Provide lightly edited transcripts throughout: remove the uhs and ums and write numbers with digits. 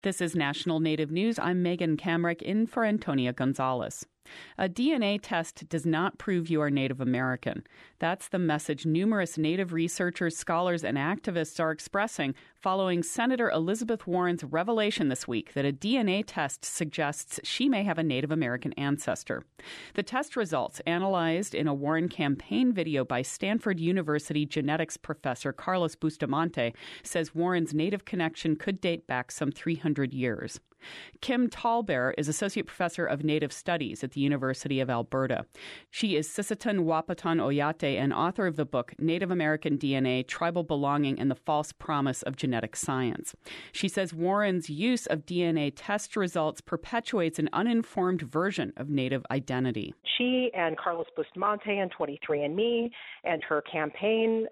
This is National Native News. I'm Megan Kamrick in for Antonia Gonzalez. A DNA test does not prove you are Native American. That's the message numerous Native researchers, scholars, and activists are expressing following Senator Elizabeth Warren's revelation this week that a DNA test suggests she may have a Native American ancestor. The test results, analyzed in a Warren campaign video by Stanford University genetics professor Carlos Bustamante, says Warren's Native connection could date back some 300 years. Kim Tallbear is Associate Professor of Native Studies at the University of Alberta. She is Sisseton Wahpeton Oyate and author of the book Native American DNA, Tribal Belonging and the False Promise of Genetic Science. She says Warren's use of DNA test results perpetuates an uninformed version of Native identity. She and Carlos Bustamante and 23andMe and her campaign,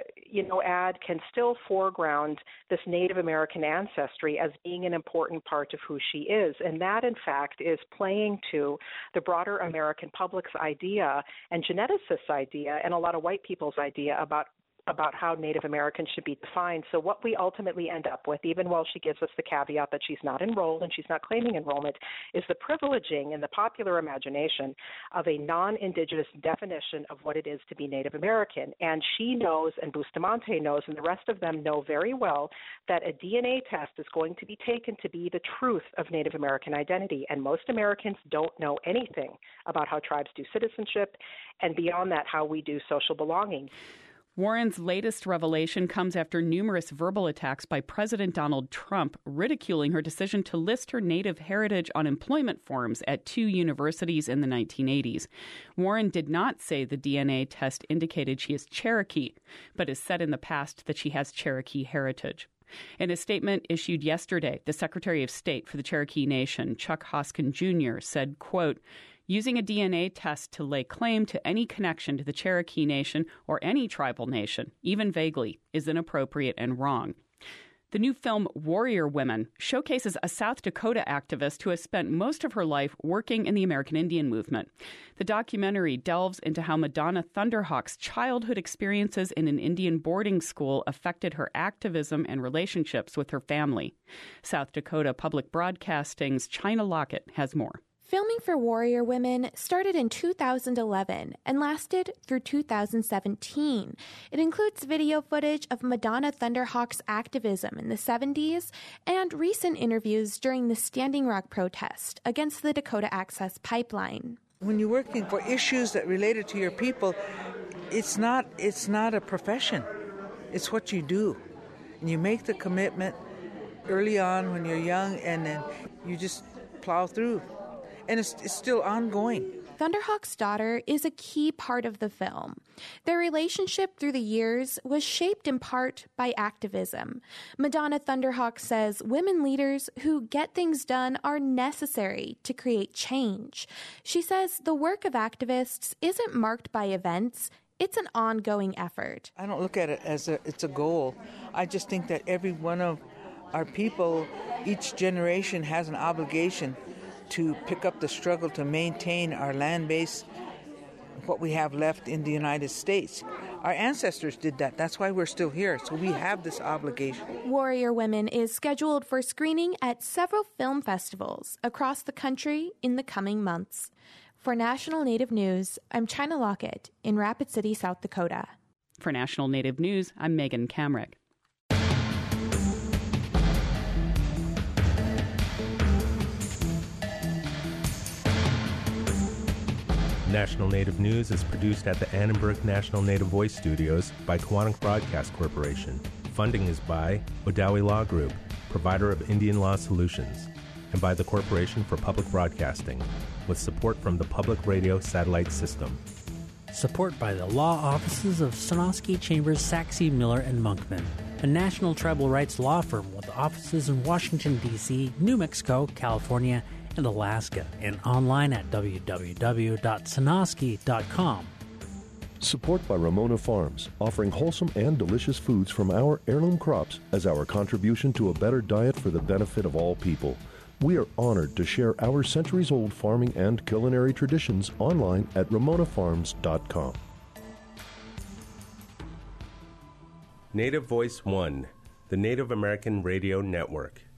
ad can still foreground this Native American ancestry as being an important part of who she is. And that, in fact, is playing to the broader American public's idea and geneticists' idea and a lot of white people's idea about how Native Americans should be defined. So what we ultimately end up with, even while she gives us the caveat that she's not enrolled and she's not claiming enrollment, is the privileging in the popular imagination of a non-Indigenous definition of what it is to be Native American. And she knows, and Bustamante knows, and the rest of them know very well that a DNA test is going to be taken to be the truth of Native American identity. And most Americans don't know anything about how tribes do citizenship, and beyond that, how we do social belonging. Warren's latest revelation comes after numerous verbal attacks by President Donald Trump ridiculing her decision to list her Native heritage on employment forms at 2 universities in the 1980s. Warren did not say the DNA test indicated she is Cherokee, but has said in the past that she has Cherokee heritage. In a statement issued yesterday, the Secretary of State for the Cherokee Nation, Chuck Hoskin Jr., said, quote, "Using a DNA test to lay claim to any connection to the Cherokee Nation or any tribal nation, even vaguely, is inappropriate and wrong." The new film Warrior Women showcases a South Dakota activist who has spent most of her life working in the American Indian movement. The documentary delves into how Madonna Thunderhawk's childhood experiences in an Indian boarding school affected her activism and relationships with her family. South Dakota Public Broadcasting's China Lockett has more. Filming for Warrior Women started in 2011 and lasted through 2017. It includes video footage of Madonna Thunderhawk's activism in the 70s and recent interviews during the Standing Rock protest against the Dakota Access Pipeline. When you're working for issues that related to your people, it's not a profession. It's what you do. And you make the commitment early on when you're young, and then you just plow through. And it's still ongoing. Thunderhawk's daughter is a key part of the film. Their relationship through the years was shaped in part by activism. Madonna Thunderhawk says women leaders who get things done are necessary to create change. She says the work of activists isn't marked by events. It's an ongoing effort. I don't look at it as it's a goal. I just think that every one of our people, each generation has an obligation to pick up the struggle to maintain our land base, what we have left in the United States. Our ancestors did that. That's why we're still here. So we have this obligation. Warrior Women is scheduled for screening at several film festivals across the country in the coming months. For National Native News, I'm China Lockett in Rapid City, South Dakota. For National Native News, I'm Megan Kamrick. National Native News is produced at the Annenberg National Native Voice Studios by Kawanak Broadcast Corporation. Funding is by Odawi Law Group, provider of Indian law solutions, and by the Corporation for Public Broadcasting, with support from the Public Radio Satellite System. Support by the law offices of Sonosky, Chambers, Saxe, Miller, and Monkman, a national tribal rights law firm with offices in Washington, D.C., New Mexico, California, and Alaska, and online at www.sonosky.com. Support by Ramona Farms, offering wholesome and delicious foods from our heirloom crops as our contribution to a better diet for the benefit of all people. We are honored to share our centuries-old farming and culinary traditions online at ramonafarms.com. Native Voice One, the Native American Radio Network.